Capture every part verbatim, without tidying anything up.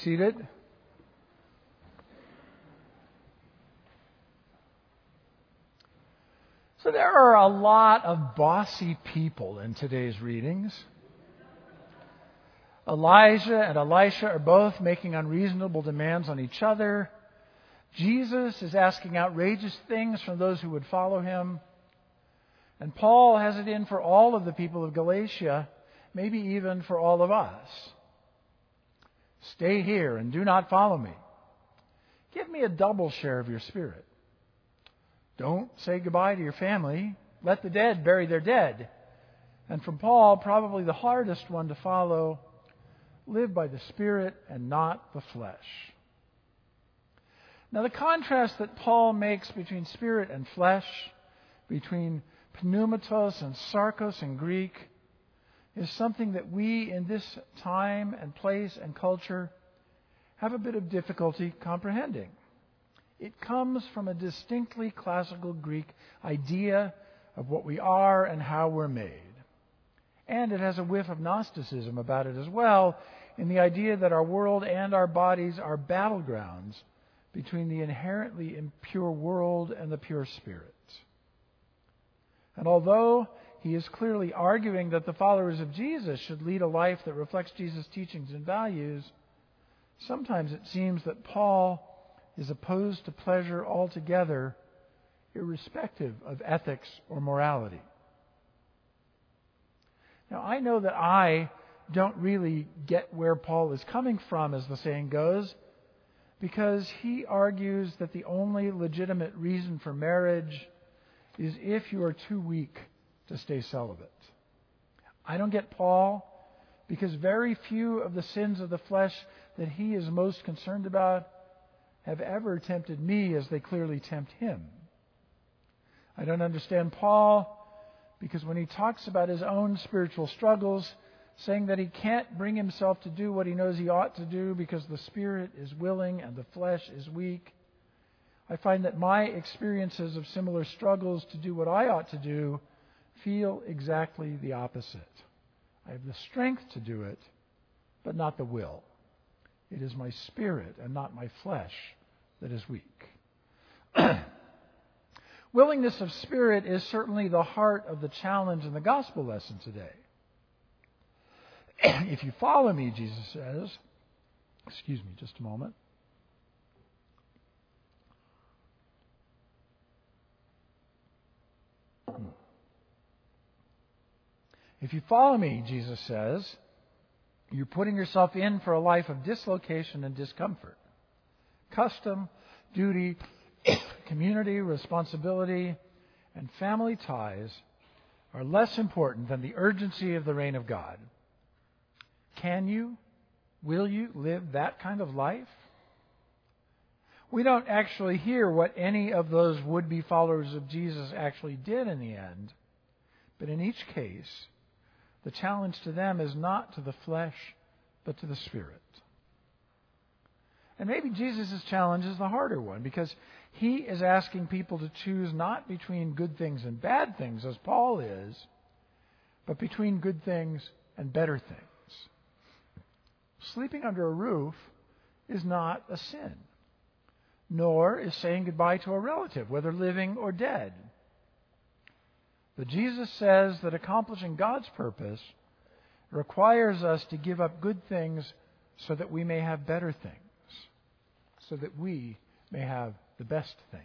seated. So there are a lot of bossy people in today's readings. Elijah and Elisha are both making unreasonable demands on each other. Jesus is asking outrageous things from those who would follow him. And Paul has it in for all of the people of Galatia, maybe even for all of us. Stay here and do not follow me. Give me a double share of your spirit. Don't say goodbye to your family. Let the dead bury their dead. And from Paul, probably the hardest one to follow, live by the Spirit and not the flesh. Now, the contrast that Paul makes between spirit and flesh, between pneumatos and sarkos in Greek, is something that we in this time and place and culture have a bit of difficulty comprehending. It comes from a distinctly classical Greek idea of what we are and how we're made. And it has a whiff of Gnosticism about it as well, in the idea that our world and our bodies are battlegrounds between the inherently impure world and the pure spirit. And although he is clearly arguing that the followers of Jesus should lead a life that reflects Jesus' teachings and values, sometimes it seems that Paul is opposed to pleasure altogether, irrespective of ethics or morality. Now, I know that I don't really get where Paul is coming from, as the saying goes, because he argues that the only legitimate reason for marriage is if you are too weak to stay celibate. I don't get Paul, because very few of the sins of the flesh that he is most concerned about have ever tempted me as they clearly tempt him. I don't understand Paul because when he talks about his own spiritual struggles, saying that he can't bring himself to do what he knows he ought to do because the spirit is willing and the flesh is weak, I find that my experiences of similar struggles to do what I ought to do feel exactly the opposite. I have the strength to do it, but not the will. It is my spirit and not my flesh that is weak. Willingness of spirit is certainly the heart of the challenge in the gospel lesson today. If you follow me, Jesus says, excuse me just a moment. If you follow me, Jesus says, you're putting yourself in for a life of dislocation and discomfort. Custom, duty, community, responsibility, and family ties are less important than the urgency of the reign of God. Can you, will you live that kind of life? We don't actually hear what any of those would-be followers of Jesus actually did in the end, but in each case, the challenge to them is not to the flesh, but to the spirit. And maybe Jesus' challenge is the harder one, because he is asking people to choose not between good things and bad things, as Paul is, but between good things and better things. Sleeping under a roof is not a sin, nor is saying goodbye to a relative, whether living or dead. But Jesus says that accomplishing God's purpose requires us to give up good things so that we may have better things, so that we may have the best things.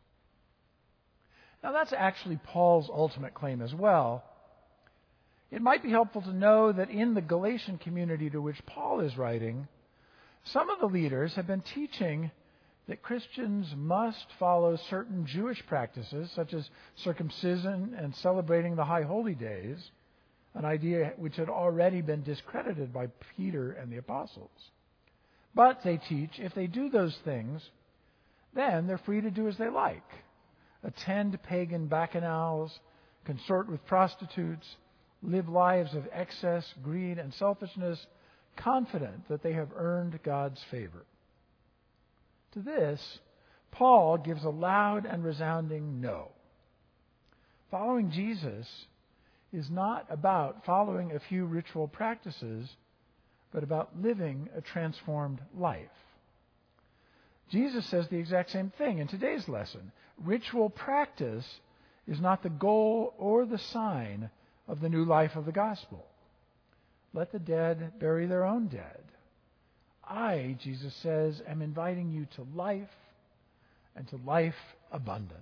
Now, that's actually Paul's ultimate claim as well. It might be helpful to know that in the Galatian community to which Paul is writing, some of the leaders have been teaching that Christians must follow certain Jewish practices, such as circumcision and celebrating the high holy days, an idea which had already been discredited by Peter and the apostles. But, they teach, if they do those things, then they're free to do as they like. Attend pagan bacchanals, consort with prostitutes, live lives of excess, greed, and selfishness, confident that they have earned God's favor. To this, Paul gives a loud and resounding no. Following Jesus is not about following a few ritual practices, but about living a transformed life. Jesus says the exact same thing in today's lesson. Ritual practice is not the goal or the sign of the new life of the gospel. Let the dead bury their own dead. I, Jesus says, am inviting you to life and to life abundant.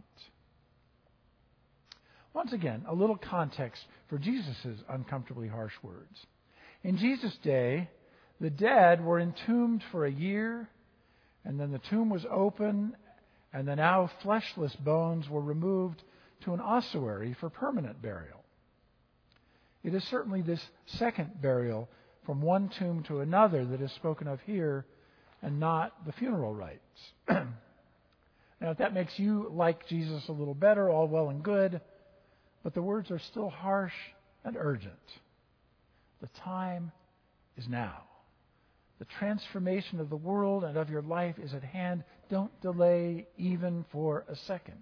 Once again, a little context for Jesus' uncomfortably harsh words. In Jesus' day, the dead were entombed for a year, and then the tomb was open, and the now fleshless bones were removed to an ossuary for permanent burial. It is certainly this second burial from one tomb to another that is spoken of here, and not the funeral rites. Now, if that makes you like Jesus a little better, all well and good, but the words are still harsh and urgent. The time is now. The transformation of the world and of your life is at hand. Don't delay even for a second.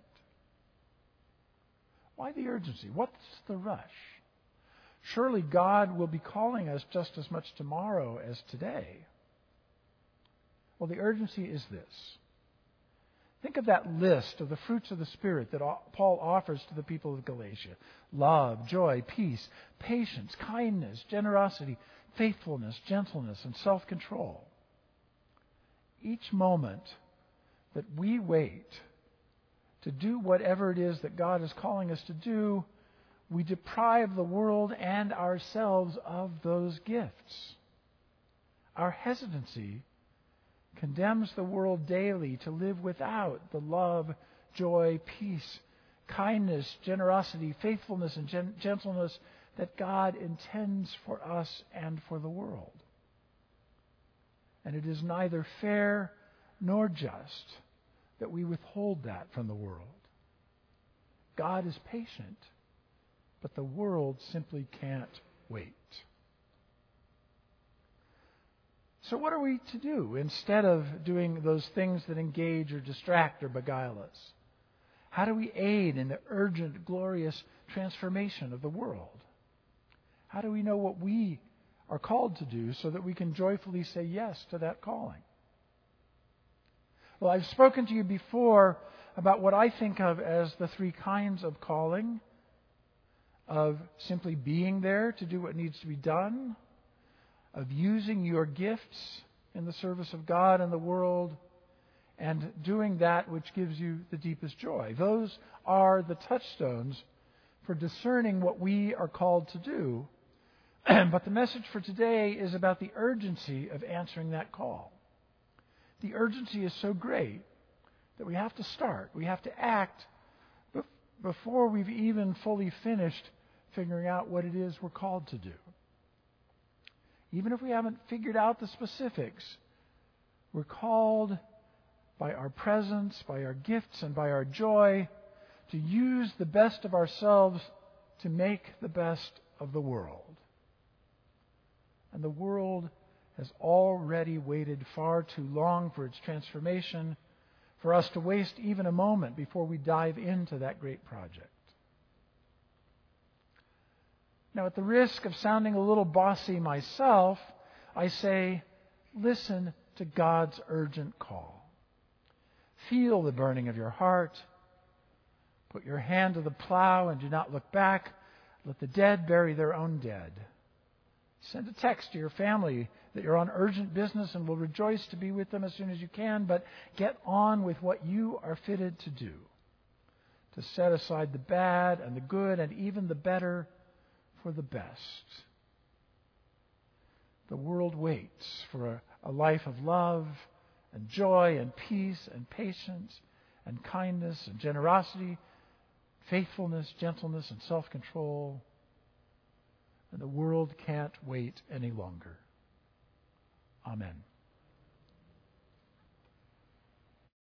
Why the urgency? What's the rush? Surely God will be calling us just as much tomorrow as today. Well, the urgency is this. Think of that list of the fruits of the Spirit that Paul offers to the people of Galatia. Love, joy, peace, patience, kindness, generosity, faithfulness, gentleness, and self-control. Each moment that we wait to do whatever it is that God is calling us to do, we deprive the world and ourselves of those gifts. Our hesitancy condemns the world daily to live without the love, joy, peace, kindness, generosity, faithfulness, and gen- gentleness that God intends for us and for the world. And it is neither fair nor just that we withhold that from the world. God is patient, but the world simply can't wait. So what are we to do instead of doing those things that engage or distract or beguile us? How do we aid in the urgent, glorious transformation of the world? How do we know what we are called to do so that we can joyfully say yes to that calling? Well, I've spoken to you before about what I think of as the three kinds of calling, of simply being there to do what needs to be done, of using your gifts in the service of God and the world, and doing that which gives you the deepest joy. Those are the touchstones for discerning what we are called to do. But the message for today is about the urgency of answering that call. The urgency is so great that we have to start. We have to act before we've even fully finished figuring out what it is we're called to do. Even if we haven't figured out the specifics, we're called by our presence, by our gifts, and by our joy to use the best of ourselves to make the best of the world. And the world has already waited far too long for its transformation for us to waste even a moment before we dive into that great project. Now, at the risk of sounding a little bossy myself, I say, listen to God's urgent call. Feel the burning of your heart. Put your hand to the plow and do not look back. Let the dead bury their own dead. Send a text to your family that you're on urgent business and will rejoice to be with them as soon as you can, but get on with what you are fitted to do. To set aside the bad and the good and even the better for the best. The world waits for a, a life of love and joy and peace and patience and kindness and generosity, faithfulness, gentleness, and self-control. And the world can't wait any longer. Amen.